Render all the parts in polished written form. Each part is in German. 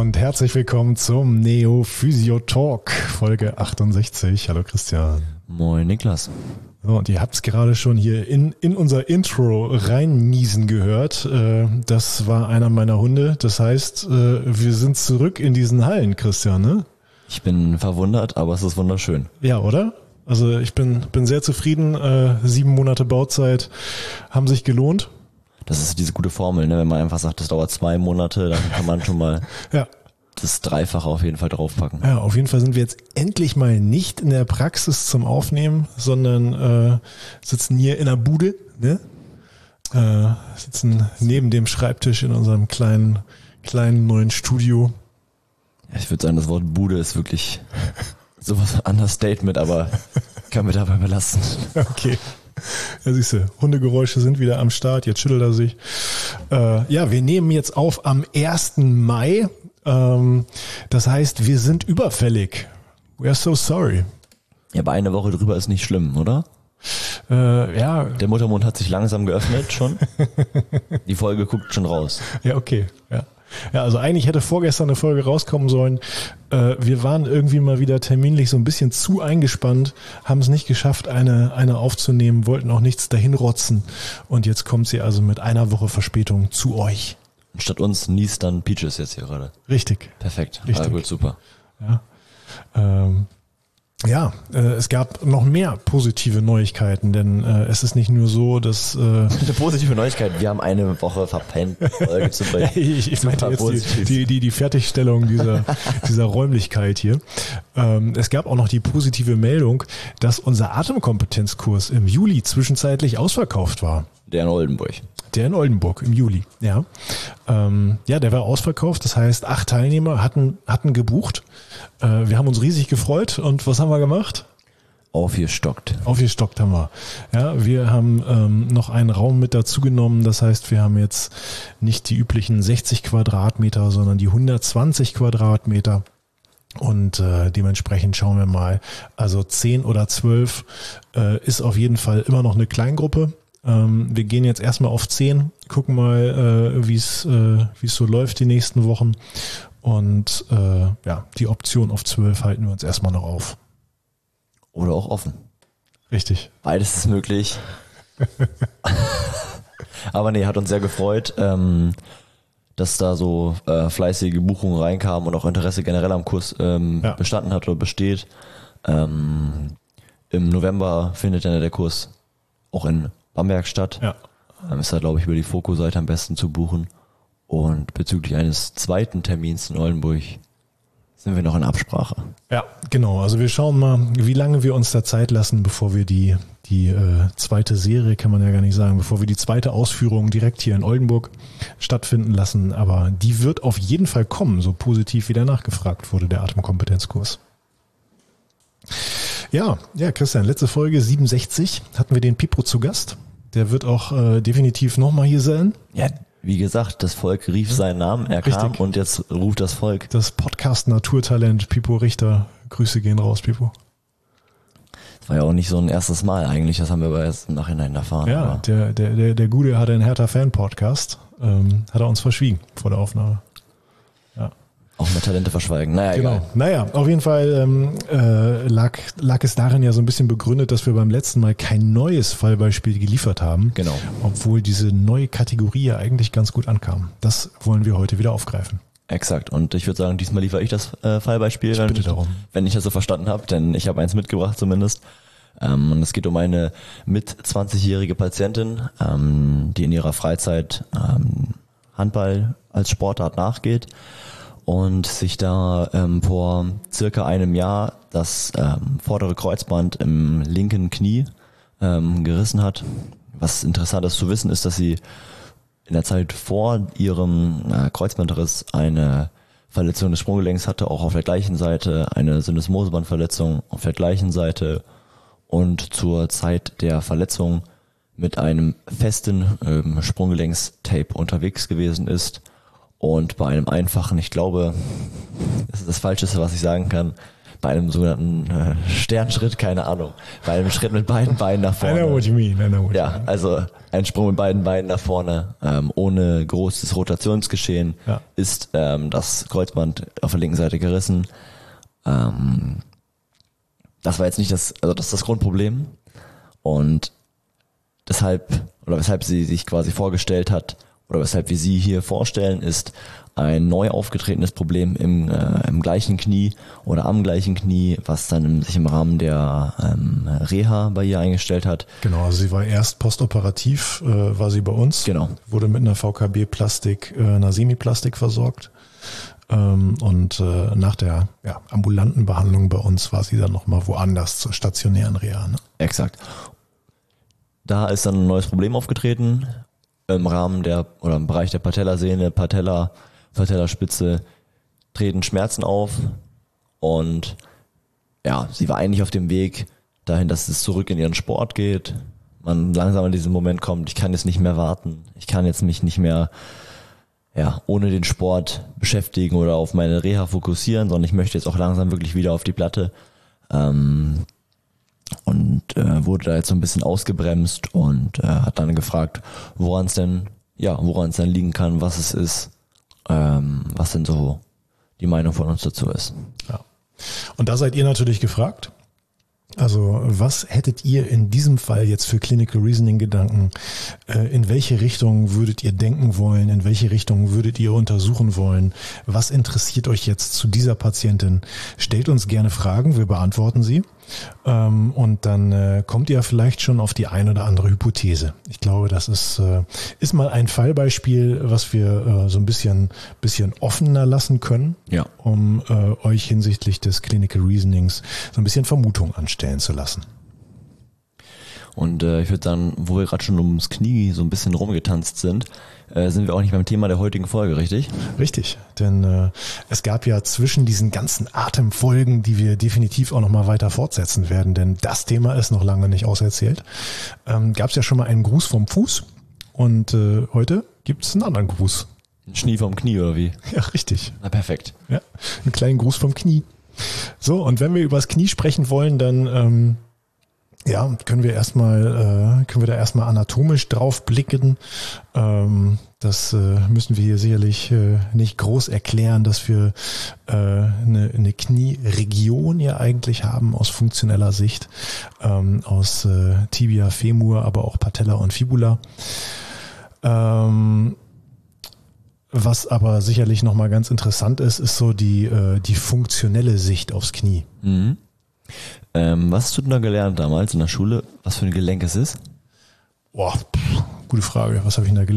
und herzlich willkommen zum Neo Physio Talk, Folge 68. Hallo Christian. Moin Niklas. So, und ihr habt es gerade schon hier in unser Intro reinniesen gehört. Das war einer meiner Hunde. Das heißt, wir sind zurück in diesen Hallen, Christian, ne? Ich bin verwundert, aber es ist wunderschön. Ja, oder? Also ich bin sehr zufrieden. 7 Monate Bauzeit haben sich gelohnt. Das ist diese gute Formel, ne? Wenn man einfach sagt, das dauert 2 Monate, dann kann man schon mal das Dreifache auf jeden Fall draufpacken. Ja, auf jeden Fall sind wir jetzt endlich mal nicht in der Praxis zum Aufnehmen, sondern sitzen hier in der Bude, ne? Sitzen neben dem Schreibtisch in unserem kleinen neuen Studio. Ja, ich würde sagen, das Wort Bude ist wirklich sowas Understatement, aber können wir dabei belassen. Okay. Ja, siehst du, Hundegeräusche sind wieder am Start, jetzt schüttelt er sich. Wir nehmen jetzt auf am 1. Mai. Das heißt, wir sind überfällig. We are so sorry. Ja, aber eine Woche drüber ist nicht schlimm, oder? Der Muttermund hat sich langsam geöffnet schon. Die Folge guckt schon raus. Ja, okay. Ja, also eigentlich hätte vorgestern eine Folge rauskommen sollen. Wir waren irgendwie mal wieder terminlich so ein bisschen zu eingespannt, haben es nicht geschafft, eine aufzunehmen, wollten auch nichts dahin rotzen. Und jetzt kommt sie also mit einer Woche Verspätung zu euch. Und statt uns niest dann Peaches jetzt hier gerade. Richtig. Perfekt. Richtig. Gut, super. Es gab noch mehr positive Neuigkeiten, denn es ist nicht nur so, dass... Eine positive Neuigkeit, wir haben eine Woche verpennt, Folge zu bringen. Ich meinte jetzt die Fertigstellung dieser Räumlichkeit hier. Es gab auch noch die positive Meldung, dass unser Atemkompetenzkurs im Juli zwischenzeitlich ausverkauft war. Der in Oldenburg. Der in Oldenburg im Juli, ja. Der war ausverkauft, das heißt 8 Teilnehmer hatten gebucht. Wir haben uns riesig gefreut und was haben wir gemacht? Aufgestockt haben wir. Ja, wir haben noch einen Raum mit dazu genommen, das heißt, wir haben jetzt nicht die üblichen 60 Quadratmeter, sondern die 120 Quadratmeter. Und dementsprechend schauen wir mal, also 10 oder 12 ist auf jeden Fall immer noch eine Kleingruppe. Wir gehen jetzt erstmal auf 10, gucken mal, wie es so läuft die nächsten Wochen. Und die Option auf 12 halten wir uns erstmal noch auf. Oder auch offen. Richtig. Beides ist möglich. Aber nee, hat uns sehr gefreut, dass da so fleißige Buchungen reinkamen und auch Interesse generell am Kurs bestanden hat oder besteht. Im November findet dann der Kurs auch in Bamberg statt. Ja. Ist da, glaube ich, über die Foco-Seite am besten zu buchen. Und bezüglich eines zweiten Termins in Oldenburg sind wir noch in Absprache. Ja, genau. Also wir schauen mal, wie lange wir uns da Zeit lassen, bevor wir die zweite Serie, kann man ja gar nicht sagen, bevor wir die zweite Ausführung direkt hier in Oldenburg stattfinden lassen. Aber die wird auf jeden Fall kommen, so positiv wie danach gefragt wurde, der Atemkompetenzkurs. Ja, Christian, letzte Folge 67 hatten wir den Pipo zu Gast. Der wird auch definitiv nochmal hier sein. Ja, wie gesagt, das Volk rief seinen Namen, er kam und jetzt ruft das Volk. Das Podcast-Naturtalent Pipo Richter. Grüße gehen raus, Pipo. Das war ja auch nicht so ein erstes Mal eigentlich, das haben wir aber erst im Nachhinein erfahren. Ja, der Gute hatte einen Hertha-Fan-Podcast, hat er uns verschwiegen vor der Aufnahme. Ja. Auch mal Talente verschweigen. Naja, genau. Egal. Naja, auf jeden Fall lag es darin ja so ein bisschen begründet, dass wir beim letzten Mal kein neues Fallbeispiel geliefert haben. Genau. Obwohl diese neue Kategorie ja eigentlich ganz gut ankam. Das wollen wir heute wieder aufgreifen. Exakt. Und ich würde sagen, diesmal liefere ich das Fallbeispiel, wenn ich das so verstanden habe, denn ich habe eins mitgebracht zumindest. Und es geht um eine mit 20-jährige Patientin, die in ihrer Freizeit Handball als Sportart nachgeht. Und sich da vor circa einem Jahr das vordere Kreuzband im linken Knie gerissen hat. Was interessant ist zu wissen, ist, dass sie in der Zeit vor ihrem Kreuzbandriss eine Verletzung des Sprunggelenks hatte, auch auf der gleichen Seite, eine Syndesmosebandverletzung auf der gleichen Seite und zur Zeit der Verletzung mit einem festen Sprunggelenkstape unterwegs gewesen ist. Und bei einem einfachen, ich glaube, das ist das Falscheste, was ich sagen kann, bei einem sogenannten Sternschritt, keine Ahnung, bei einem Schritt mit beiden Beinen nach vorne. I know what you mean. Ja, also ein Sprung mit beiden Beinen nach vorne, ohne großes Rotationsgeschehen, ist das Kreuzband auf der linken Seite gerissen. Das war jetzt nicht das ist das Grundproblem. Und weshalb sie sich quasi vorgestellt hat, oder weshalb wir sie hier vorstellen, ist ein neu aufgetretenes Problem im gleichen Knie oder am gleichen Knie, was dann sich im Rahmen der Reha bei ihr eingestellt hat. Genau, also sie war erst postoperativ, war sie bei uns. Genau. Wurde mit einer VKB-Plastik, einer Semiplastik versorgt. Und nach der ambulanten Behandlung bei uns war sie dann nochmal woanders zur stationären Reha. Ne? Exakt. Da ist dann ein neues Problem aufgetreten. Im Rahmen im Bereich der Patellasehne, Patellaspitze treten Schmerzen auf und sie war eigentlich auf dem Weg dahin, dass es zurück in ihren Sport geht. Man langsam an diesen Moment kommt, ich kann jetzt nicht mehr warten, ich kann jetzt mich nicht mehr ohne den Sport beschäftigen oder auf meine Reha fokussieren, sondern ich möchte jetzt auch langsam wirklich wieder auf die Platte. Und wurde da jetzt so ein bisschen ausgebremst und hat dann gefragt, woran es denn liegen kann, was es ist, was denn so die Meinung von uns dazu ist. Ja. Und da seid ihr natürlich gefragt. Also was hättet ihr in diesem Fall jetzt für Clinical Reasoning Gedanken? In welche Richtung würdet ihr denken wollen? In welche Richtung würdet ihr untersuchen wollen? Was interessiert euch jetzt zu dieser Patientin? Stellt uns gerne Fragen, wir beantworten sie. Und dann kommt ihr vielleicht schon auf die ein oder andere Hypothese. Ich glaube, das ist mal ein Fallbeispiel, was wir so ein bisschen offener lassen können, um euch hinsichtlich des Clinical Reasonings so ein bisschen Vermutung anstellen zu lassen. Und ich würde sagen, wo wir gerade schon ums Knie so ein bisschen rumgetanzt sind wir auch nicht beim Thema der heutigen Folge, richtig? Richtig, denn es gab ja zwischen diesen ganzen Atemfolgen, die wir definitiv auch noch mal weiter fortsetzen werden, denn das Thema ist noch lange nicht auserzählt, gab es ja schon mal einen Gruß vom Fuß und heute gibt es einen anderen Gruß. Ein Schnie vom Knie oder wie? Ja, richtig. Na, perfekt. Ja, einen kleinen Gruß vom Knie. So, und wenn wir über das Knie sprechen wollen, dann können wir da erstmal anatomisch drauf blicken. Das müssen wir hier sicherlich nicht groß erklären, dass wir eine Knieregion ja eigentlich haben aus funktioneller Sicht, aus Tibia, Femur, aber auch Patella und Fibula. Was aber sicherlich nochmal ganz interessant ist so die funktionelle Sicht aufs Knie. Mhm. Was hast du denn da gelernt damals in der Schule? Was für ein Gelenk es ist? Boah, gute Frage. Was habe ich denn da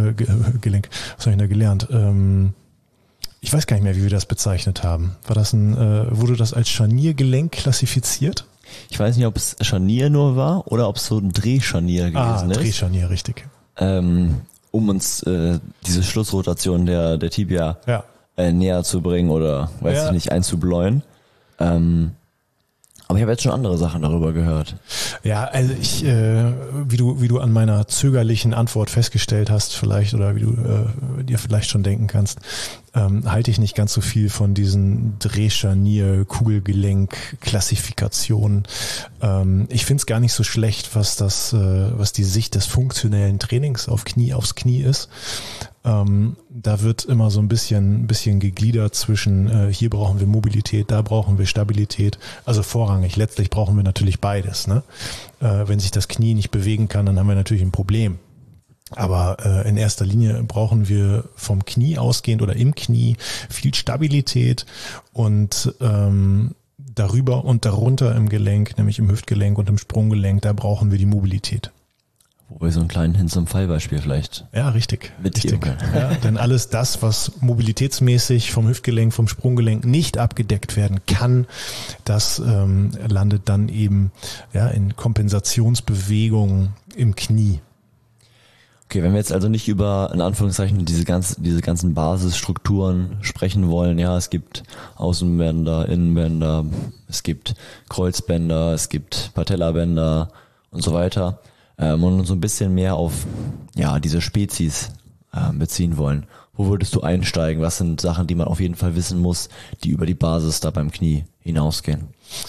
Was habe ich denn da gelernt? Ich weiß gar nicht mehr, wie wir das bezeichnet haben. Wurde das als Scharniergelenk klassifiziert? Ich weiß nicht, ob es Scharnier nur war oder ob es so ein Drehscharnier gewesen ist. Drehscharnier, richtig. Um uns diese Schlussrotation der Tibia näher zu bringen oder einzubläuen. Aber ich habe jetzt schon andere Sachen darüber gehört. Ja, also wie du an meiner zögerlichen Antwort festgestellt hast vielleicht oder wie du dir vielleicht schon denken kannst, halte ich nicht ganz so viel von diesen Drehscharnier, Kugelgelenk-Klassifikationen. Ich finde es gar nicht so schlecht, was die Sicht des funktionellen Trainings aufs Knie ist. Da wird immer so ein bisschen gegliedert zwischen hier brauchen wir Mobilität, da brauchen wir Stabilität. Also vorrangig, letztlich brauchen wir natürlich beides. Ne? Wenn sich das Knie nicht bewegen kann, dann haben wir natürlich ein Problem. Aber in erster Linie brauchen wir vom Knie ausgehend oder im Knie viel Stabilität und darüber und darunter im Gelenk, nämlich im Hüftgelenk und im Sprunggelenk, da brauchen wir die Mobilität. Wo wir so einen kleinen Hin zum Fallbeispiel vielleicht. Ja, richtig. Mitgeben können. Ja, denn alles das, was mobilitätsmäßig vom Hüftgelenk, vom Sprunggelenk nicht abgedeckt werden kann, das landet dann eben in Kompensationsbewegungen im Knie. Okay, wenn wir jetzt also nicht über, in Anführungszeichen, diese ganzen Basisstrukturen sprechen wollen, es gibt Außenbänder, Innenbänder, es gibt Kreuzbänder, es gibt Patellabänder und so weiter, und uns so ein bisschen mehr auf diese Spezies beziehen wollen. Wo würdest du einsteigen? Was sind Sachen, die man auf jeden Fall wissen muss, die über die Basis da beim Knie hinausgehen?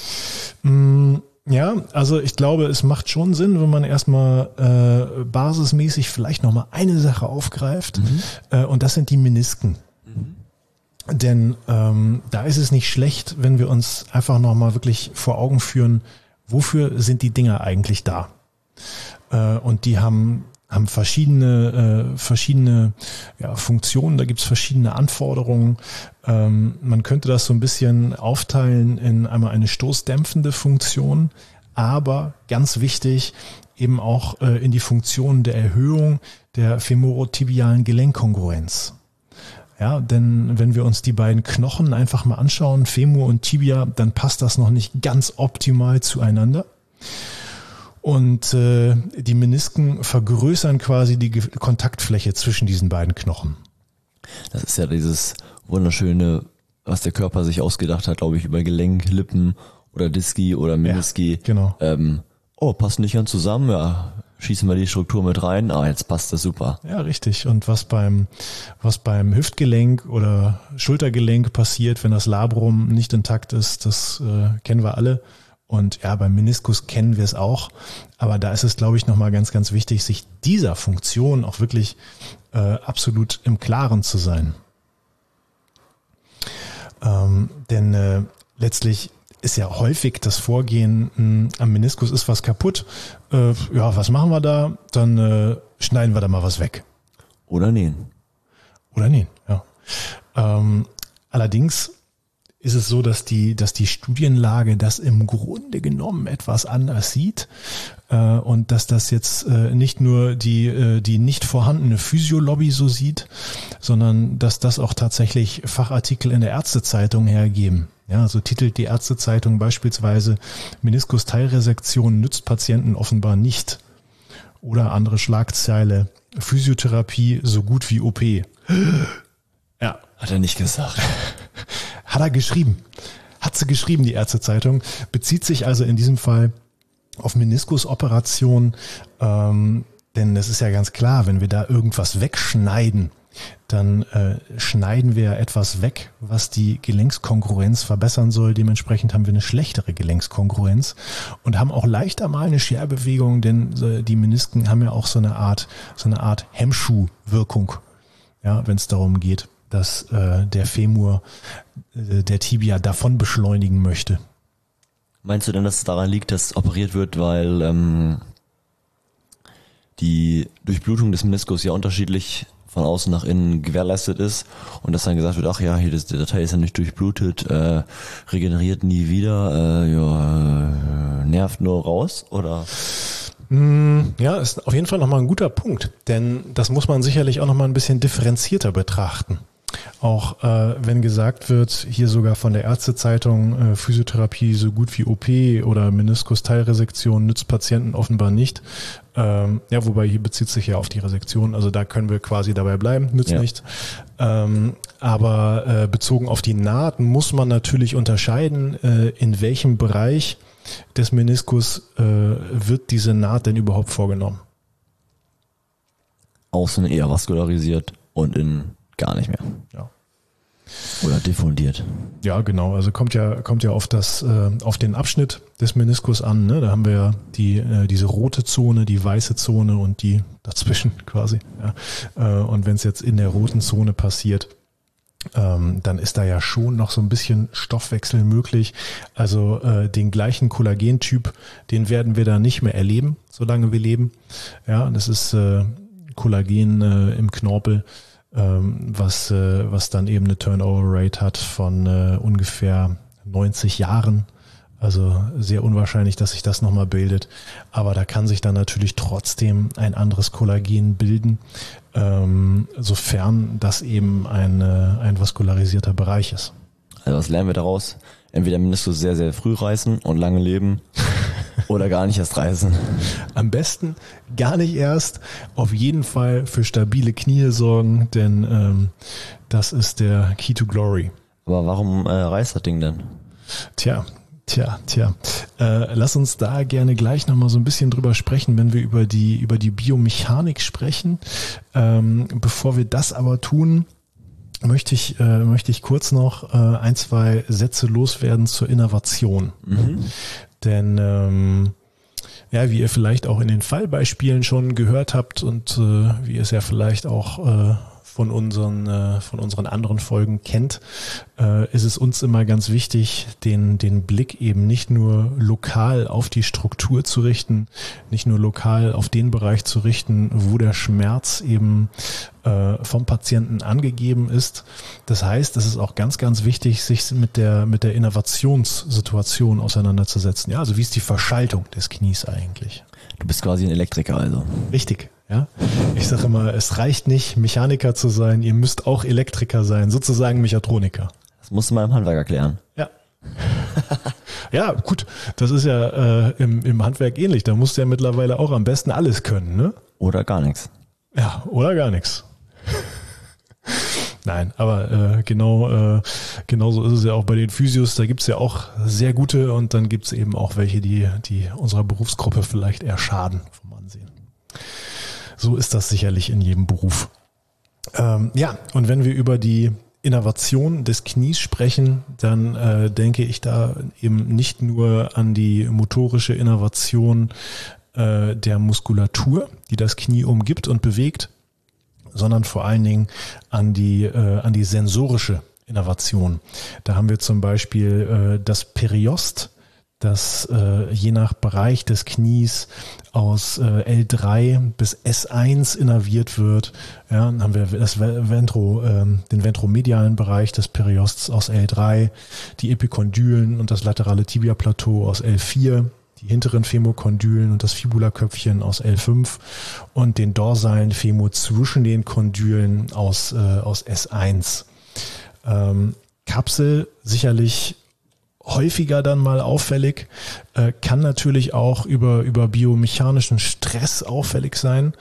Ja, also ich glaube, es macht schon Sinn, wenn man erstmal basismäßig vielleicht nochmal eine Sache aufgreift, und das sind die Menisken. Denn da ist es nicht schlecht, wenn wir uns einfach nochmal wirklich vor Augen führen, wofür sind die Dinger eigentlich da? Und die haben verschiedene Funktionen, da gibt's verschiedene Anforderungen. Man könnte das so ein bisschen aufteilen in einmal eine stoßdämpfende Funktion, aber ganz wichtig eben auch in die Funktion der Erhöhung der femorotibialen Gelenkkongruenz. Ja, denn wenn wir uns die beiden Knochen einfach mal anschauen, Femur und Tibia, dann passt das noch nicht ganz optimal zueinander. Und die Menisken vergrößern quasi die Kontaktfläche zwischen diesen beiden Knochen. Das ist ja dieses wunderschöne, was der Körper sich ausgedacht hat, glaube ich, über Gelenk, Lippen oder Diski oder Meniski. Ja, genau. Passt nicht ganz zusammen, ja, schießen wir die Struktur mit rein, jetzt passt das super. Ja, richtig. Und was beim Hüftgelenk oder Schultergelenk passiert, wenn das Labrum nicht intakt ist, das kennen wir alle. Und ja, beim Meniskus kennen wir es auch. Aber da ist es, glaube ich, nochmal ganz, ganz wichtig, sich dieser Funktion auch wirklich absolut im Klaren zu sein. Denn letztlich ist ja häufig das Vorgehen, am Meniskus ist was kaputt. Was machen wir da? Dann schneiden wir da mal was weg. Oder nähen, ja. Allerdings ist es so, dass die Studienlage das im Grunde genommen etwas anders sieht und dass das jetzt nicht nur die nicht vorhandene Physiolobby so sieht, sondern dass das auch tatsächlich Fachartikel in der Ärztezeitung hergeben. Ja, so titelt die Ärztezeitung beispielsweise: Meniskusteilresektion nützt Patienten offenbar nicht. Oder andere Schlagzeile: Physiotherapie so gut wie OP. Ja, hat er nicht gesagt. Hat er geschrieben. Hat sie geschrieben, die Ärztezeitung. Bezieht sich also in diesem Fall auf Meniskusoperationen. Denn es ist ja ganz klar, wenn wir da irgendwas wegschneiden, dann schneiden wir etwas weg, was die Gelenkskongruenz verbessern soll. Dementsprechend haben wir eine schlechtere Gelenkskongruenz und haben auch leichter mal eine Scherbewegung, denn die Menisken haben ja auch so eine Art Hemmschuhwirkung, ja, wenn es darum geht, dass der Femur der Tibia davon beschleunigen möchte. Meinst du denn, dass es daran liegt, dass operiert wird, weil die Durchblutung des Meniskus ja unterschiedlich von außen nach innen gewährleistet ist und dass dann gesagt wird, ach ja, hier der Datei ist ja nicht durchblutet, regeneriert nie wieder, nervt nur raus, oder? Ja, ist auf jeden Fall nochmal ein guter Punkt, denn das muss man sicherlich auch nochmal ein bisschen differenzierter betrachten. Auch wenn gesagt wird, hier sogar von der Ärztezeitung, Physiotherapie so gut wie OP oder Meniskusteilresektion nützt Patienten offenbar nicht. Wobei hier bezieht sich ja auf die Resektion, also da können wir quasi dabei bleiben, nützt nicht. Aber bezogen auf die Naht muss man natürlich unterscheiden, in welchem Bereich des Meniskus wird diese Naht denn überhaupt vorgenommen. Außen eher vaskularisiert und innen gar nicht mehr. Ja. Oder diffundiert. Ja, genau. Also kommt ja auf den Abschnitt des Meniskus an. Ne? Da haben wir ja diese rote Zone, die weiße Zone und die dazwischen quasi. Ja. Und wenn es jetzt in der roten Zone passiert, dann ist da ja schon noch so ein bisschen Stoffwechsel möglich. Also den gleichen Kollagentyp, den werden wir da nicht mehr erleben, solange wir leben. Ja, das ist Kollagen im Knorpel, was dann eben eine Turnover-Rate hat von ungefähr 90 Jahren. Also sehr unwahrscheinlich, dass sich das nochmal bildet. Aber da kann sich dann natürlich trotzdem ein anderes Kollagen bilden, sofern das eben ein vaskularisierter Bereich ist. Also was lernen wir daraus? Entweder Meniskus sehr, sehr früh reißen und lange leben oder gar nicht erst reißen. Am besten gar nicht erst. Auf jeden Fall für stabile Knie sorgen, denn das ist der Key to Glory. Aber warum reißt das Ding denn? Tja. Lass uns da gerne gleich nochmal so ein bisschen drüber sprechen, wenn wir über die Biomechanik sprechen. Bevor wir das aber tun, möchte ich kurz noch ein, zwei Sätze loswerden zur Innovation. Denn ja, wie ihr vielleicht auch in den Fallbeispielen schon gehört habt und wie ihr es ja vielleicht auch von unseren anderen Folgen kennt, ist es uns immer ganz wichtig, den Blick eben nicht nur lokal auf die Struktur zu richten, nicht nur lokal auf den Bereich zu richten, wo der Schmerz eben vom Patienten angegeben ist. Das heißt, es ist auch ganz, ganz wichtig, sich mit der Innovationssituation auseinanderzusetzen. Ja, also wie ist die Verschaltung des Knies eigentlich? Du bist quasi ein Elektriker also. Richtig. Ja, ich sage immer, es reicht nicht, Mechaniker zu sein, ihr müsst auch Elektriker sein, sozusagen Mechatroniker. Das musst du mal im Handwerk erklären. Ja. Ja, gut, das ist ja im Handwerk ähnlich, da musst du ja mittlerweile auch am besten alles können, ne? Oder gar nichts. Ja, oder gar nichts. Nein, aber genauso ist es ja auch bei den Physios, da gibt's ja auch sehr gute und dann gibt's eben auch welche, die unserer Berufsgruppe vielleicht eher schaden vom Ansehen. So ist das sicherlich in jedem Beruf. Ja, und wenn wir über die Innovation des Knies sprechen, dann denke ich da eben nicht nur an die motorische Innovation der Muskulatur, die das Knie umgibt und bewegt, sondern vor allen Dingen an die sensorische Innovation. Da haben wir zum Beispiel das Periost, das je nach Bereich des Knies aus L3 bis S1 innerviert wird. Ja, dann haben wir den ventromedialen Bereich des Periosts aus L3, die Epikondylen und das laterale Tibiaplateau aus L4, die hinteren Femokondylen und das Fibulaköpfchen aus L5 und den dorsalen Femur zwischen den Kondylen aus S1. Kapsel sicherlich häufiger dann mal auffällig, kann natürlich auch über biomechanischen Stress auffällig sein,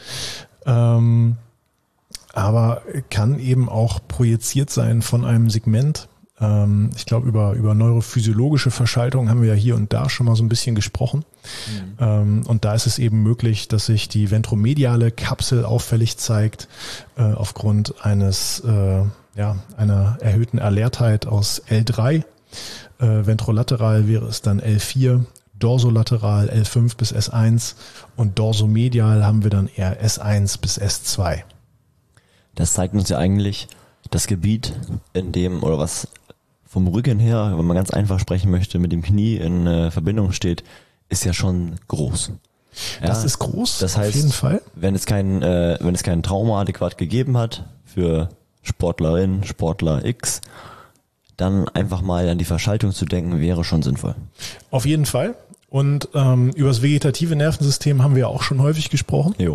aber kann eben auch projiziert sein von einem Segment. Ich glaube, über neurophysiologische Verschaltung haben wir ja hier und da schon mal so ein bisschen gesprochen. Und da ist es eben möglich, dass sich die ventromediale Kapsel auffällig zeigt, aufgrund einer erhöhten Alertheit aus L3. Ventrolateral wäre es dann L4, dorsolateral L5 bis S1 und dorsomedial haben wir dann eher S1 bis S2. Das zeigt uns ja eigentlich das Gebiet, in dem, oder was vom Rücken her, wenn man ganz einfach sprechen möchte, mit dem Knie in Verbindung steht, ist ja schon groß. Das ist groß, das heißt, auf jeden Fall. Wenn es kein Trauma adäquat gegeben hat für Sportlerin, Sportler X, dann einfach mal an die Verschaltung zu denken, wäre schon sinnvoll. Auf jeden Fall. Und über das vegetative Nervensystem haben wir auch schon häufig gesprochen. Jo.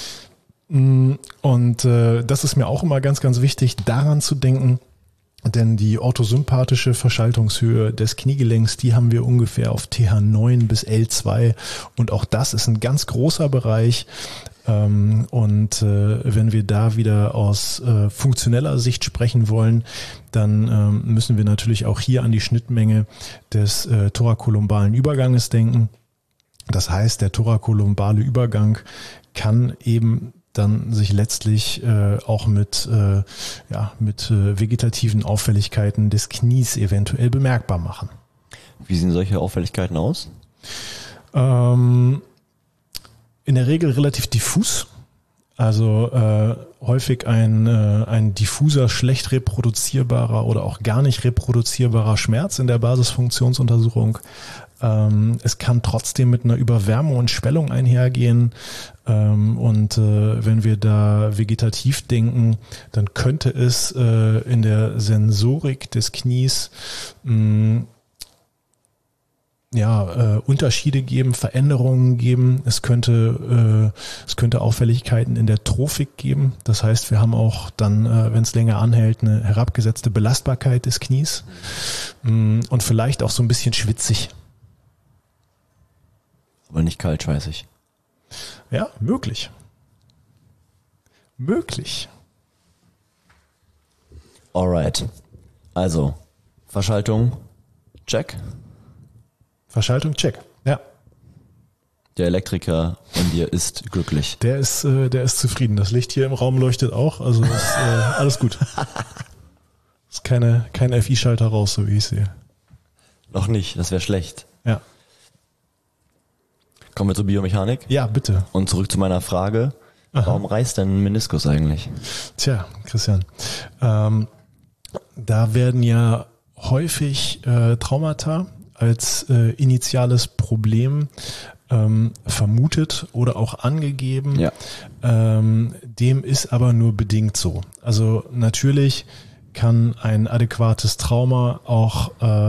Und das ist mir auch immer ganz, ganz wichtig, daran zu denken, denn die orthosympathische Verschaltungshöhe des Kniegelenks, die haben wir ungefähr auf TH9 bis L2 und auch das ist ein ganz großer Bereich. Und wenn wir da wieder aus funktioneller Sicht sprechen wollen, dann müssen wir natürlich auch hier an die Schnittmenge des thorakolumbalen Überganges denken. Das heißt, der thorakolumbale Übergang kann eben dann sich letztlich auch mit vegetativen Auffälligkeiten des Knies eventuell bemerkbar machen. Wie sehen solche Auffälligkeiten aus? In der Regel relativ diffus, also häufig ein diffuser, schlecht reproduzierbarer oder auch gar nicht reproduzierbarer Schmerz in der Basisfunktionsuntersuchung. Es kann trotzdem mit einer Überwärmung und Schwellung einhergehen und wenn wir da vegetativ denken, dann könnte es in der Sensorik des Knies Unterschiede geben, Veränderungen geben. Es könnte Auffälligkeiten in der Trophik geben. Das heißt, wir haben auch dann, wenn es länger anhält, eine herabgesetzte Belastbarkeit des Knies und vielleicht auch so ein bisschen schwitzig. Aber nicht kaltschweißig. Ja, möglich. Alright. Also, Verschaltung, check. Verschaltung, check. Ja. Der Elektriker in dir ist glücklich. Der ist zufrieden. Das Licht hier im Raum leuchtet auch, also ist alles gut. Ist kein FI-Schalter raus, so wie ich sehe. Noch nicht, das wäre schlecht. Ja. Kommen wir zur Biomechanik? Ja, bitte. Und zurück zu meiner Frage. Aha. Warum reißt denn ein Meniskus eigentlich? Tja, Christian, da werden ja häufig Traumata als initiales Problem vermutet oder auch angegeben. Ja. Dem ist aber nur bedingt so. Also natürlich kann ein adäquates Trauma auch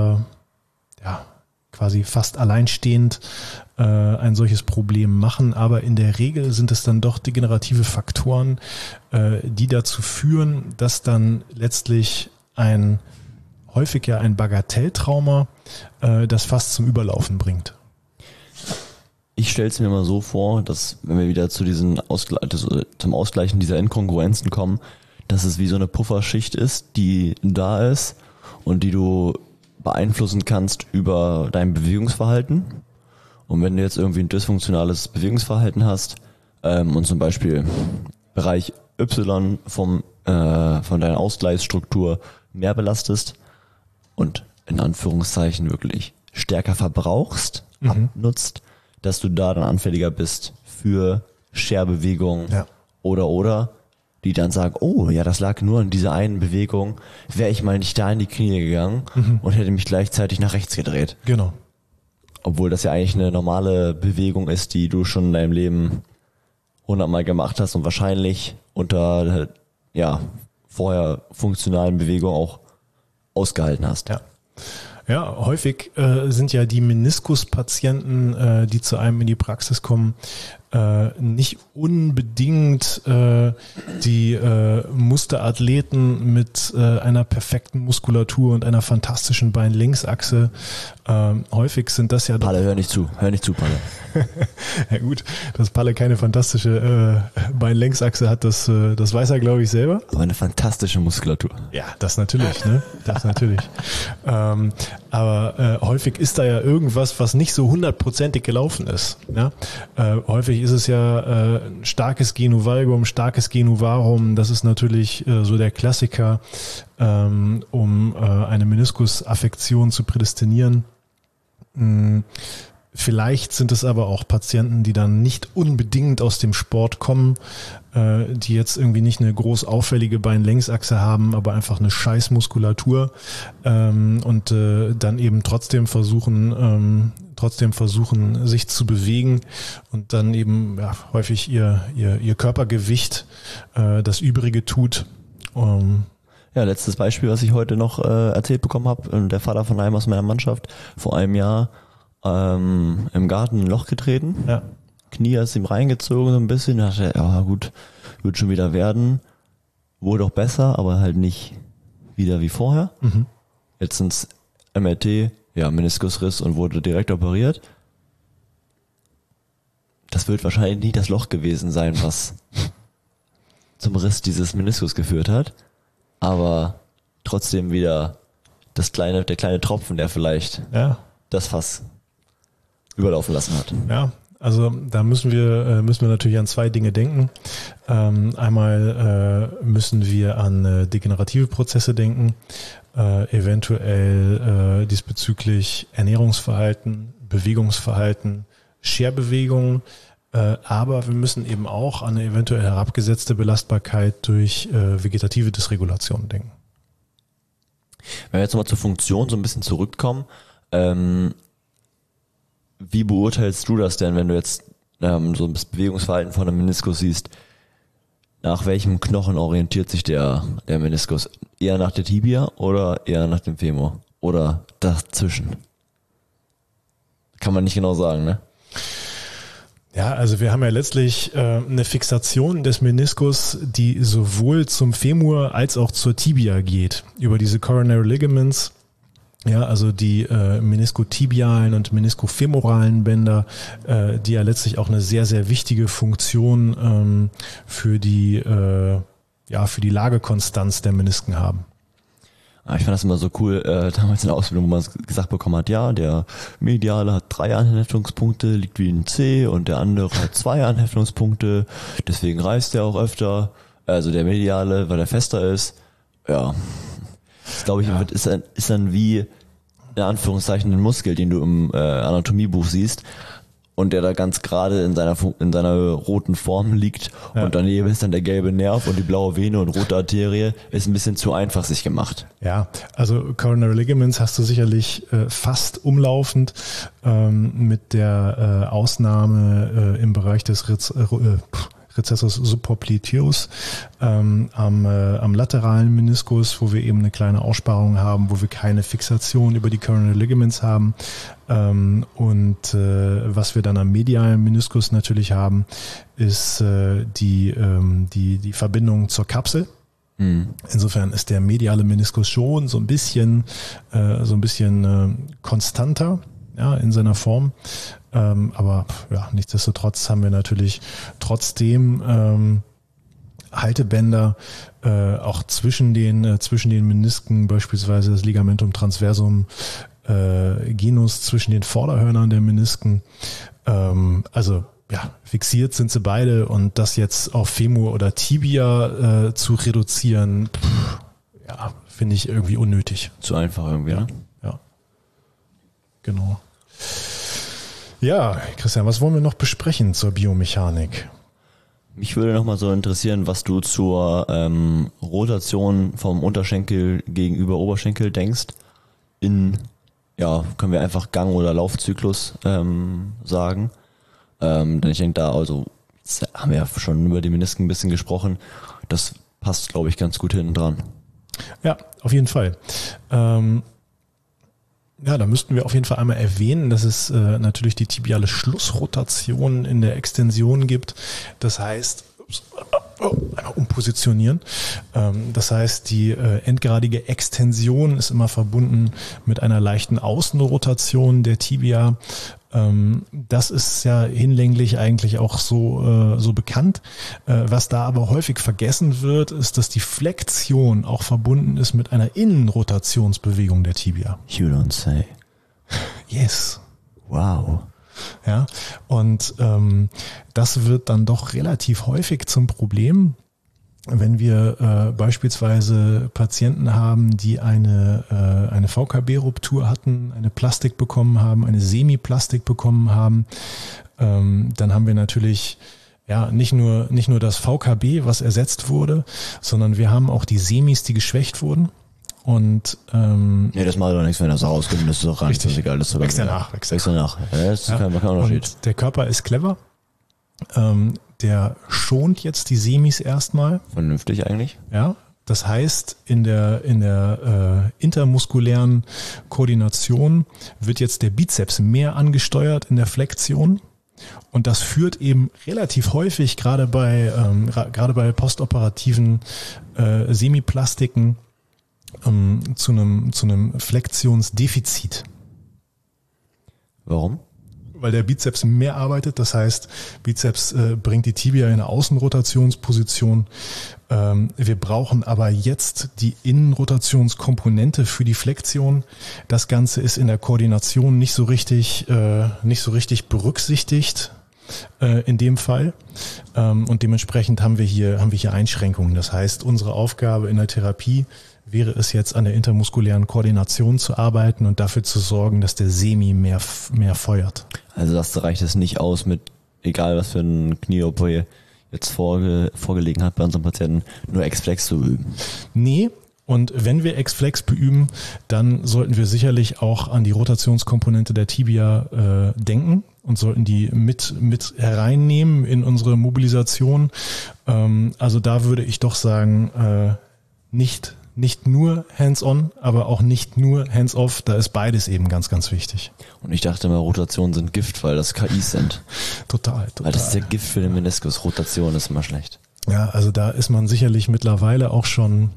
quasi fast alleinstehend ein solches Problem machen, aber in der Regel sind es dann doch degenerative Faktoren, die dazu führen, dass dann letztlich häufig ein Bagatelltrauma das fast zum Überlaufen bringt. Ich stelle es mir mal so vor, dass wenn wir wieder zum Ausgleichen dieser Inkongruenzen kommen, dass es wie so eine Pufferschicht ist, die da ist und die du beeinflussen kannst über dein Bewegungsverhalten. Und wenn du jetzt irgendwie ein dysfunktionales Bewegungsverhalten hast und zum Beispiel Bereich Y von deiner Ausgleichsstruktur mehr belastest und in Anführungszeichen wirklich stärker verbrauchst, abnutzt, dass du da dann anfälliger bist für Scherbewegungen oder die dann sagen, oh ja, das lag nur an dieser einen Bewegung, wäre ich mal nicht da in die Knie gegangen und hätte mich gleichzeitig nach rechts gedreht. Genau. Obwohl das ja eigentlich eine normale Bewegung ist, die du schon in deinem Leben 100-mal gemacht hast und wahrscheinlich unter vorher funktionalen Bewegungen auch ausgehalten hast. Ja, häufig sind ja die Meniskuspatienten, die zu einem in die Praxis kommen, nicht unbedingt die Musterathleten mit einer perfekten Muskulatur und einer fantastischen Bein-Längsachse. Häufig sind das ja doch... Palle, hör nicht zu, Palle. Ja gut, dass Palle keine fantastische Bein-Längsachse hat, das weiß er, glaube ich, selber. Aber eine fantastische Muskulatur. Ja, das natürlich, ne? Das natürlich. Aber häufig ist da ja irgendwas, was nicht so 100%ig gelaufen ist. Ja? Häufig ist es ja starkes Genu valgum, starkes Genu varum. Das ist natürlich so der Klassiker, um eine Meniskusaffektion zu prädestinieren. Vielleicht sind es aber auch Patienten, die dann nicht unbedingt aus dem Sport kommen, die jetzt irgendwie nicht eine groß auffällige Bein-Längsachse haben, aber einfach eine scheiß Muskulatur und dann eben trotzdem versuchen, sich zu bewegen und dann eben häufig ihr Körpergewicht das Übrige tut. Ja, letztes Beispiel, was ich heute noch erzählt bekommen habe, der Vater von einem aus meiner Mannschaft, vor einem Jahr im Garten ein Loch getreten. Ja. Knie ist ihm reingezogen so ein bisschen. Da dachte er, ja gut, wird schon wieder werden. Wurde auch besser, aber halt nicht wieder wie vorher. Jetzt ins MRT, Meniskusriss und wurde direkt operiert. Das wird wahrscheinlich nie das Loch gewesen sein, was zum Riss dieses Meniskus geführt hat. Aber trotzdem wieder der kleine Tropfen, der vielleicht das Fass überlaufen lassen hat. Ja, also da müssen wir natürlich an zwei Dinge denken. Einmal müssen wir an degenerative Prozesse denken, eventuell diesbezüglich Ernährungsverhalten, Bewegungsverhalten, Scherbewegungen, aber wir müssen eben auch an eine eventuell herabgesetzte Belastbarkeit durch vegetative Dysregulation denken. Wenn wir jetzt nochmal zur Funktion so ein bisschen zurückkommen, wie beurteilst du das denn, wenn du jetzt so das Bewegungsverhalten von einem Meniskus siehst? Nach welchem Knochen orientiert sich der Meniskus? Eher nach der Tibia oder eher nach dem Femur? Oder dazwischen? Kann man nicht genau sagen, ne? Ja, also wir haben ja letztlich eine Fixation des Meniskus, die sowohl zum Femur als auch zur Tibia geht, über diese Coronary Ligaments. Ja, also die meniskotibialen und meniskofemoralen Bänder, die ja letztlich auch eine sehr, sehr wichtige Funktion für die Lagekonstanz der Menisken haben. Ich fand das immer so cool, damals in der Ausbildung, wo man gesagt bekommen hat, ja, der Mediale hat 3 Anheftungspunkte, liegt wie ein C und der andere hat 2 Anheftungspunkte, deswegen reißt er auch öfter, also der Mediale, weil er fester ist. Ja, Das glaube ich, ist dann wie, in Anführungszeichen, ein Muskel, den du im Anatomiebuch siehst und der da ganz gerade in seiner roten Form liegt und daneben ist dann der gelbe Nerv und die blaue Vene und rote Arterie, ist ein bisschen zu einfach sich gemacht. Ja, also Coronary Ligaments hast du sicherlich fast umlaufend mit der Ausnahme im Bereich des Recessus subpopliteus am lateralen Meniskus, wo wir eben eine kleine Aussparung haben, wo wir keine Fixation über die Coronary Ligaments haben. Und was wir dann am medialen Meniskus natürlich haben, ist die Verbindung zur Kapsel. Insofern ist der mediale Meniskus schon so ein bisschen konstanter, ja, in seiner Form. Aber ja, nichtsdestotrotz haben wir natürlich trotzdem Haltebänder auch zwischen den Menisken, beispielsweise das Ligamentum transversum genus zwischen den Vorderhörnern der Menisken. Also ja, fixiert sind sie beide und das jetzt auf Femur oder Tibia zu reduzieren, ja, finde ich irgendwie unnötig. Zu einfach irgendwie, ja. Ja, genau. Ja, Christian, was wollen wir noch besprechen zur Biomechanik? Mich würde nochmal so interessieren, was du zur Rotation vom Unterschenkel gegenüber Oberschenkel denkst. Können wir einfach Gang- oder Laufzyklus sagen. Denn ich denke da, also haben wir ja schon über die Menisken ein bisschen gesprochen, das passt, glaube ich, ganz gut hinten dran. Ja, auf jeden Fall. Ja, da müssten wir auf jeden Fall einmal erwähnen, dass es natürlich die tibiale Schlussrotation in der Extension gibt. Das heißt, einmal umpositionieren. Das heißt, die endgradige Extension ist immer verbunden mit einer leichten Außenrotation der Tibia. Das ist ja hinlänglich eigentlich auch so bekannt. Was da aber häufig vergessen wird, ist, dass die Flexion auch verbunden ist mit einer Innenrotationsbewegung der Tibia. You don't say. Yes. Wow. Ja, und das wird dann doch relativ häufig zum Problem, wenn wir beispielsweise Patienten haben, die eine VKB-Ruptur hatten, eine Plastik bekommen haben, eine Semiplastik bekommen haben, dann haben wir natürlich nicht nur das VKB, was ersetzt wurde, sondern wir haben auch die Semis, die geschwächt wurden. Und nee, das macht doch nichts, wenn das rauskommt, das ist doch rein. Richtig. Das ist egal, das ist wächst nach. Ja, das ist kein Unterschied. Und der Körper ist clever. Der schont jetzt die Semis erstmal. Vernünftig eigentlich. Ja, das heißt, in der intermuskulären Koordination wird jetzt der Bizeps mehr angesteuert in der Flexion. Und das führt eben relativ häufig, gerade bei postoperativen Semiplastiken, zu einem Flexionsdefizit. Warum? Weil der Bizeps mehr arbeitet, das heißt, Bizeps bringt die Tibia in eine Außenrotationsposition. Wir brauchen aber jetzt die Innenrotationskomponente für die Flexion. Das Ganze ist in der Koordination nicht so richtig berücksichtigt in dem Fall. Und dementsprechend haben wir hier Einschränkungen. Das heißt, unsere Aufgabe in der Therapie wäre es jetzt, an der intermuskulären Koordination zu arbeiten und dafür zu sorgen, dass der Semi mehr feuert. Also das reicht es nicht aus mit, egal was für ein Knie-OP jetzt vorgelegen hat bei unserem Patienten, nur Ex-Flex zu üben. Nee, und wenn wir Ex-Flex beüben, dann sollten wir sicherlich auch an die Rotationskomponente der Tibia denken und sollten die mit hereinnehmen in unsere Mobilisation. Also da würde ich doch sagen, nicht nur hands-on, aber auch nicht nur hands-off, da ist beides eben ganz, ganz wichtig. Und ich dachte immer, Rotationen sind Gift, weil das KIs sind. Total. Weil das ist ja Gift für den Meniskus. Rotation ist immer schlecht. Ja, also da ist man sicherlich mittlerweile auch schon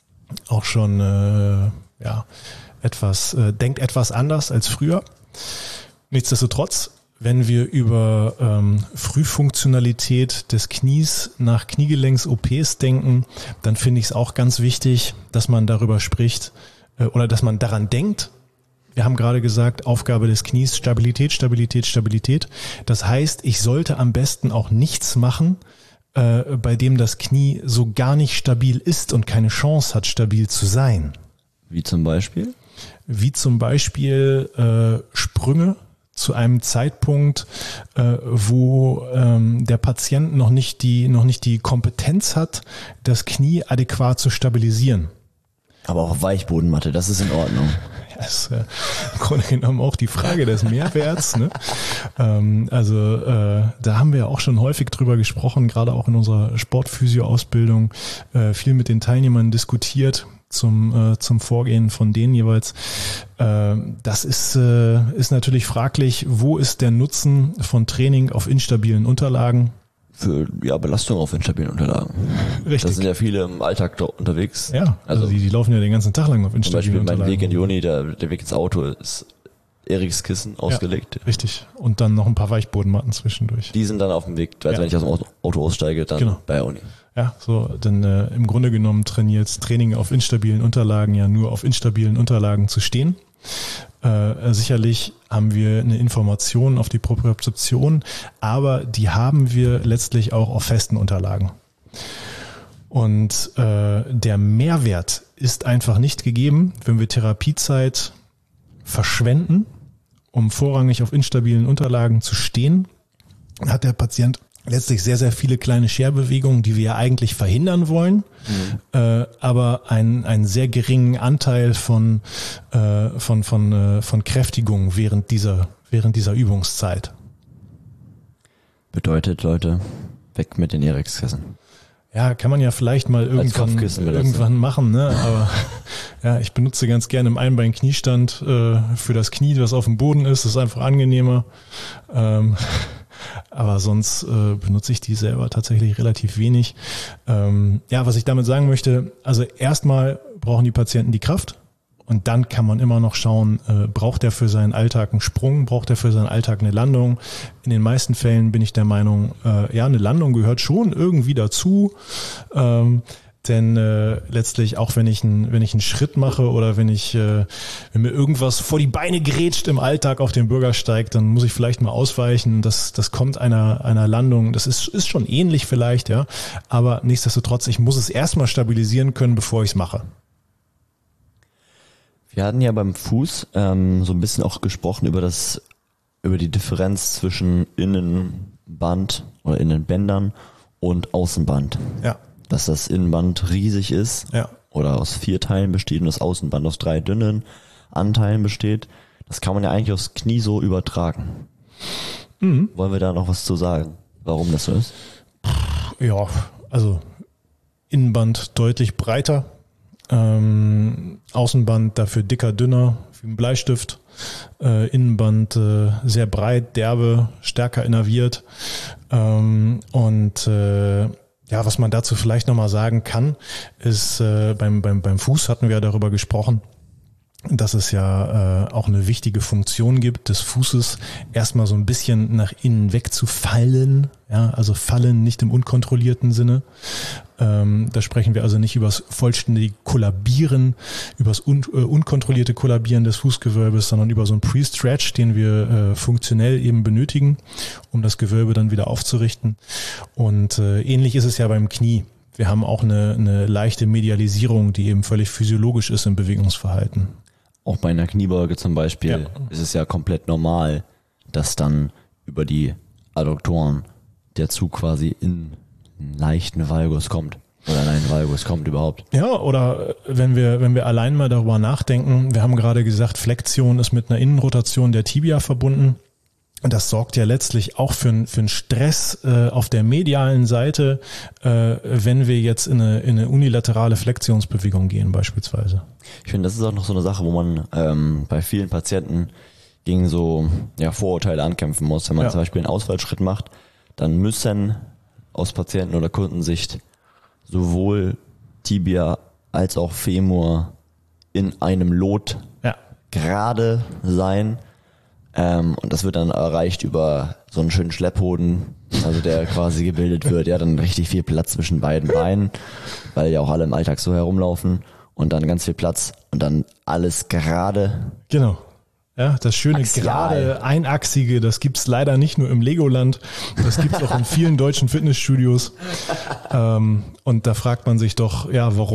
denkt etwas anders als früher. Nichtsdestotrotz, wenn wir über Frühfunktionalität des Knies nach Kniegelenks-OPs denken, dann finde ich es auch ganz wichtig, dass man darüber spricht oder dass man daran denkt. Wir haben gerade gesagt, Aufgabe des Knies, Stabilität, Stabilität, Stabilität. Das heißt, ich sollte am besten auch nichts machen, bei dem das Knie so gar nicht stabil ist und keine Chance hat, stabil zu sein. Wie zum Beispiel? Wie zum Beispiel Sprünge zu einem Zeitpunkt, wo der Patient noch nicht die Kompetenz hat, das Knie adäquat zu stabilisieren. Aber auch Weichbodenmatte, das ist in Ordnung. Das ist im Grunde genommen auch die Frage des Mehrwerts. Ne? Da haben wir ja auch schon häufig drüber gesprochen, gerade auch in unserer Sportphysio-Ausbildung, viel mit den Teilnehmern diskutiert zum Vorgehen von denen jeweils. Das ist natürlich fraglich, wo ist der Nutzen von Training auf instabilen Unterlagen? Für Belastung auf instabilen Unterlagen. Richtig. Da sind ja viele im Alltag unterwegs. Ja, also die laufen ja den ganzen Tag lang auf instabilen Unterlagen. Zum Beispiel mein Weg in die Uni, der Weg ins Auto ist Eriks Kissen ausgelegt. Ja, richtig. Und dann noch ein paar Weichbodenmatten zwischendurch. Die sind dann auf dem Weg, also wenn ich aus dem Auto aussteige, dann bei der Uni. Ja, so, denn im Grunde genommen Training auf instabilen Unterlagen ja nur auf instabilen Unterlagen zu stehen. Sicherlich haben wir eine Information auf die Propriozeption, aber die haben wir letztlich auch auf festen Unterlagen. Und der Mehrwert ist einfach nicht gegeben, wenn wir Therapiezeit verschwenden, um vorrangig auf instabilen Unterlagen zu stehen. Hat der Patient letztlich sehr, sehr viele kleine Scherbewegungen, die wir ja eigentlich verhindern wollen, aber einen sehr geringen Anteil von Kräftigung während dieser Übungszeit. Bedeutet, Leute, weg mit den Erikskissen. Ja, kann man ja vielleicht mal irgendwann machen, ne? Aber ja, ich benutze ganz gerne im Einbein-Kniestand für das Knie, das auf dem Boden ist. Das ist einfach angenehmer. Aber sonst benutze ich die selber tatsächlich relativ wenig. Was ich damit sagen möchte, also erstmal brauchen die Patienten die Kraft und dann kann man immer noch schauen, braucht er für seinen Alltag einen Sprung, braucht er für seinen Alltag eine Landung. In den meisten Fällen bin ich der Meinung, eine Landung gehört schon irgendwie dazu. Denn letztlich auch wenn ich einen Schritt mache oder wenn mir irgendwas vor die Beine grätscht im Alltag auf dem Bürgersteig, dann muss ich vielleicht mal ausweichen. Das kommt einer Landung. Das ist schon ähnlich vielleicht, ja. Aber nichtsdestotrotz, ich muss es erstmal stabilisieren können, bevor ich es mache. Wir hatten ja beim Fuß so ein bisschen auch gesprochen über die Differenz zwischen Innenband oder Innenbändern und Außenband. Ja. Dass das Innenband riesig ist oder aus 4 Teilen besteht und das Außenband aus 3 dünnen Anteilen besteht. Das kann man ja eigentlich aufs Knie so übertragen. Mhm. Wollen wir da noch was zu sagen, warum das so ist? Ja, also Innenband deutlich breiter, Außenband dafür dicker, dünner, wie ein Bleistift. Innenband sehr breit, derbe, stärker innerviert was man dazu vielleicht nochmal sagen kann, ist beim Fuß hatten wir ja darüber gesprochen, dass es ja auch eine wichtige Funktion gibt, des Fußes erstmal so ein bisschen nach innen wegzufallen, ja, also fallen nicht im unkontrollierten Sinne. Da sprechen wir also nicht über das vollständige Kollabieren, über das unkontrollierte Kollabieren des Fußgewölbes, sondern über so einen Pre-Stretch, den wir funktionell eben benötigen, um das Gewölbe dann wieder aufzurichten. Und ähnlich ist es ja beim Knie. Wir haben auch eine leichte Medialisierung, die eben völlig physiologisch ist im Bewegungsverhalten. Auch bei einer Kniebeuge zum Beispiel ist es ja komplett normal, dass dann über die Adduktoren der Zug quasi in einen leichten Valgus kommt. Oder nein, Valgus kommt überhaupt. Ja, oder wenn wir allein mal darüber nachdenken, wir haben gerade gesagt, Flexion ist mit einer Innenrotation der Tibia verbunden. Das sorgt ja letztlich auch für einen Stress auf der medialen Seite, wenn wir jetzt in eine unilaterale Flexionsbewegung gehen beispielsweise. Ich finde, das ist auch noch so eine Sache, wo man bei vielen Patienten gegen so Vorurteile ankämpfen muss. Wenn man zum Beispiel einen Ausfallschritt macht, dann müssen aus Patienten- oder Kundensicht sowohl Tibia als auch Femur in einem Lot gerade sein. Und das wird dann erreicht über so einen schönen Schlepphoden, also der quasi gebildet wird. Ja, dann richtig viel Platz zwischen beiden Beinen, weil ja auch alle im Alltag so herumlaufen und dann ganz viel Platz und dann alles gerade. Genau. Ja, das schöne gerade Einachsige, das gibt's leider nicht nur im Legoland, das gibt's auch in vielen deutschen Fitnessstudios. Und da fragt man sich doch, warum?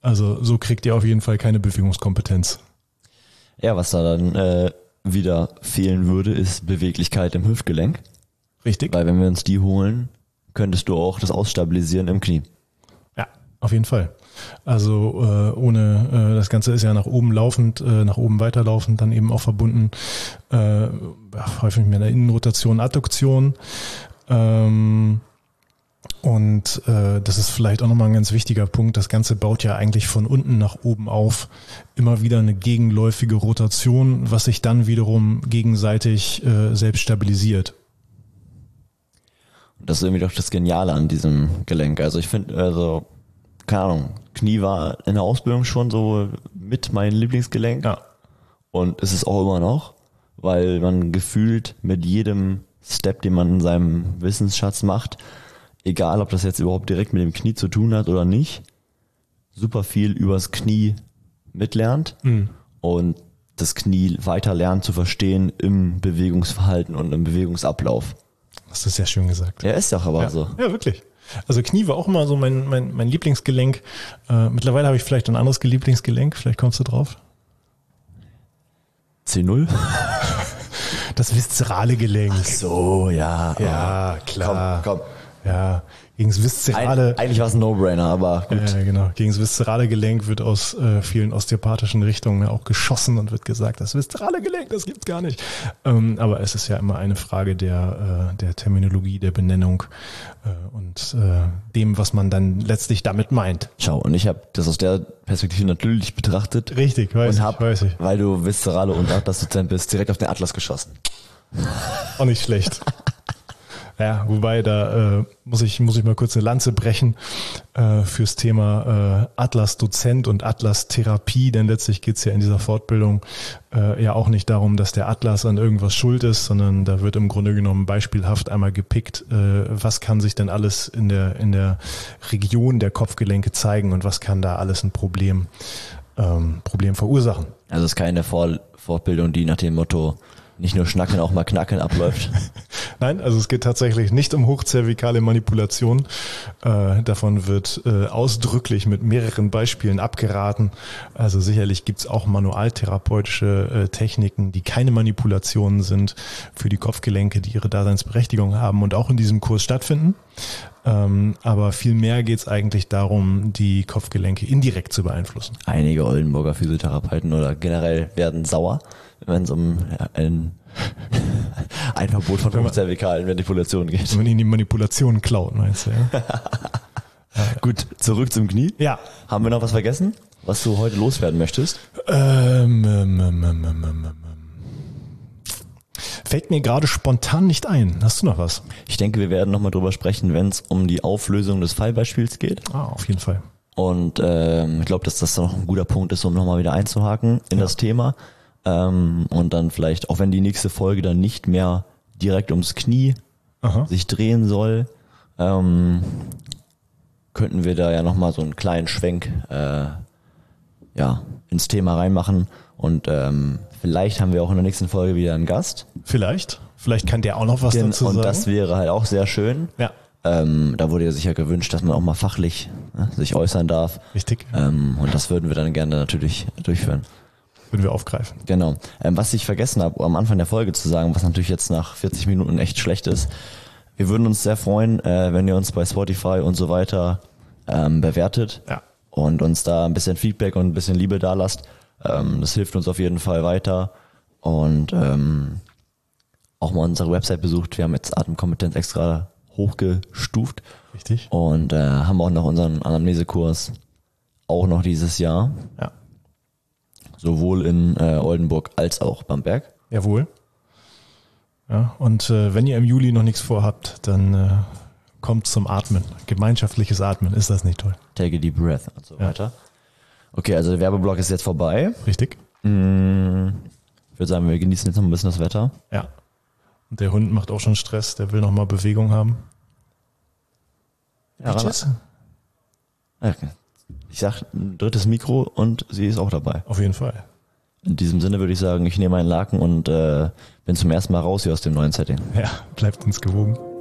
Also so kriegt ihr auf jeden Fall keine Bewegungskompetenz. Ja, was da dann wieder fehlen würde, ist Beweglichkeit im Hüftgelenk. Richtig. Weil wenn wir uns die holen, könntest du auch das ausstabilisieren im Knie. Ja, auf jeden Fall. Also ohne, das Ganze ist ja nach oben laufend, nach oben weiterlaufend, dann eben auch verbunden, häufig mit einer Innenrotation, Adduktion. Und das ist vielleicht auch nochmal ein ganz wichtiger Punkt. Das Ganze baut ja eigentlich von unten nach oben auf. Immer wieder eine gegenläufige Rotation, was sich dann wiederum gegenseitig selbst stabilisiert. Das ist irgendwie doch das Geniale an diesem Gelenk. Also ich finde, keine Ahnung, Knie war in der Ausbildung schon so mit mein Lieblingsgelenk. Ja. Und ist es auch immer noch, weil man gefühlt mit jedem Step, den man in seinem Wissensschatz macht, egal ob das jetzt überhaupt direkt mit dem Knie zu tun hat oder nicht, super viel übers Knie mitlernt und das Knie weiter lernt zu verstehen im Bewegungsverhalten und im Bewegungsablauf. Das ist sehr schön gesagt. Ja, ist doch aber so. Ja, wirklich. Also Knie war auch immer so mein Lieblingsgelenk. Mittlerweile habe ich vielleicht ein anderes Lieblingsgelenk. Vielleicht kommst du drauf. C0? Das viszerale Gelenk. Ach so, ja. Ja, klar. Komm. Ja, gegen das viszerale... Eigentlich war es ein No-Brainer, aber gut. Ja, genau. Gegen das viszerale Gelenk wird aus vielen osteopathischen Richtungen auch geschossen und wird gesagt, das viszerale Gelenk, das gibt's gar nicht. Aber es ist ja immer eine Frage der Terminologie, der Benennung und dem, was man dann letztlich damit meint. Schau, und ich habe das aus der Perspektive natürlich betrachtet. Richtig, weiß ich. Weil du viszerale und Atlas-Dozent bist, direkt auf den Atlas geschossen. Auch nicht schlecht. Ja, wobei da muss ich mal kurz eine Lanze brechen fürs Thema Atlas-Dozent und Atlas-Therapie, denn letztlich geht's ja in dieser Fortbildung ja auch nicht darum, dass der Atlas an irgendwas schuld ist, sondern da wird im Grunde genommen beispielhaft einmal gepickt, was kann sich denn alles in der Region der Kopfgelenke zeigen und was kann da alles ein Problem verursachen. Also es ist keine Fortbildung, die nach dem Motto nicht nur schnacken, auch mal knacken abläuft. Nein, also es geht tatsächlich nicht um hochzervikale Manipulation. Davon wird ausdrücklich mit mehreren Beispielen abgeraten. Also sicherlich gibt's auch manualtherapeutische Techniken, die keine Manipulationen sind für die Kopfgelenke, die ihre Daseinsberechtigung haben und auch in diesem Kurs stattfinden. Aber viel mehr geht's eigentlich darum, die Kopfgelenke indirekt zu beeinflussen. Einige Oldenburger Physiotherapeuten oder generell werden sauer, wenn es um ein Verbot von hochzervikalen Manipulationen geht. Wenn man ihnen die Manipulationen klaut, meinst du, ja? Gut, zurück zum Knie. Ja. Haben wir noch was vergessen, was du heute loswerden möchtest? Fällt mir gerade spontan nicht ein. Hast du noch was? Ich denke, wir werden nochmal drüber sprechen, wenn es um die Auflösung des Fallbeispiels geht. Auf jeden Fall. Und ich glaube, dass das noch ein guter Punkt ist, um nochmal wieder einzuhaken in das Thema. Und dann vielleicht, auch wenn die nächste Folge dann nicht mehr direkt ums Knie sich drehen soll, könnten wir da ja nochmal so einen kleinen Schwenk ins Thema reinmachen. Und vielleicht haben wir auch in der nächsten Folge wieder einen Gast. Vielleicht kann der auch noch was dazu sagen. Und das wäre halt auch sehr schön. Ja. Da wurde ja sicher gewünscht, dass man auch mal fachlich sich äußern darf. Richtig. Und das würden wir dann gerne natürlich durchführen. Würden wir aufgreifen. Genau. Was ich vergessen habe, am Anfang der Folge zu sagen, was natürlich jetzt nach 40 Minuten echt schlecht ist, wir würden uns sehr freuen, wenn ihr uns bei Spotify und so weiter bewertet und uns da ein bisschen Feedback und ein bisschen Liebe da lasst. Das hilft uns auf jeden Fall weiter. Und auch mal unsere Website besucht. Wir haben jetzt Atemkompetenz extra hochgestuft. Richtig. Und haben auch noch unseren Anamnesekurs auch noch dieses Jahr. Ja. Sowohl in Oldenburg als auch Bamberg. Jawohl. Ja, und wenn ihr im Juli noch nichts vorhabt, dann kommt zum Atmen. Gemeinschaftliches Atmen, ist das nicht toll? Take a deep breath und so weiter. Okay, also der Werbeblock ist jetzt vorbei. Richtig. Ich würde sagen, wir genießen jetzt noch ein bisschen das Wetter. Ja. Und der Hund macht auch schon Stress, der will noch mal Bewegung haben. Ja, tschüss. Okay. Ich sag ein drittes Mikro und sie ist auch dabei. Auf jeden Fall. In diesem Sinne würde ich sagen, ich nehme einen Laken und bin zum ersten Mal raus hier aus dem neuen Setting. Ja, bleibt uns gewogen.